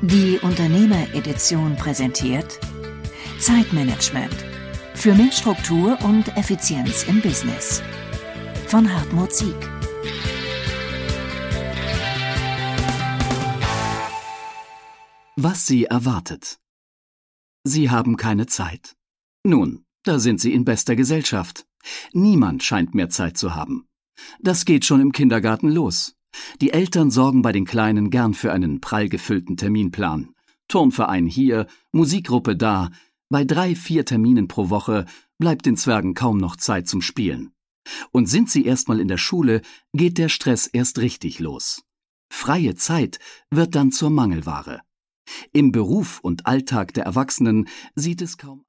Die Unternehmeredition präsentiert Zeitmanagement für mehr Struktur und Effizienz im Business von Hartmut Sieg. Was Sie erwartet. Sie haben keine Zeit. Nun, da sind Sie in bester Gesellschaft. Niemand scheint mehr Zeit zu haben. Das geht schon im Kindergarten los. Die Eltern sorgen bei den Kleinen gern für einen prall gefüllten Terminplan. Turnverein hier, Musikgruppe da. Bei 3-4 Terminen pro Woche bleibt den Zwergen kaum noch Zeit zum Spielen. Und sind sie erstmal in der Schule, geht der Stress erst richtig los. Freie Zeit wird dann zur Mangelware. Im Beruf und Alltag der Erwachsenen sieht es kaum